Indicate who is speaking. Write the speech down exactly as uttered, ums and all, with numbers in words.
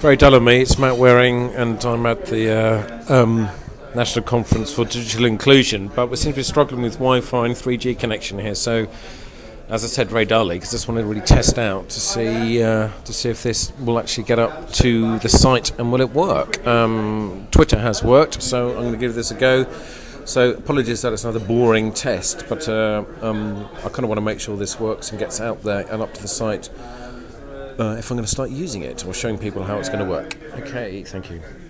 Speaker 1: Very dull of me. It's Matt Waring, and I'm at the uh, um, National Conference for Digital Inclusion. But we seem to be struggling with Wi-Fi and three G connection here. So, as I said, very dully, because I just want to really test out to see uh, to see if this will actually get up to the site and will it work. Um, Twitter has worked, so I'm going to give this a go. So apologies that it's another boring test, but uh, um, I kind of want to make sure this works and gets out there and up to the site uh, if I'm going to start using it or showing people how it's going to work. Okay, thank you.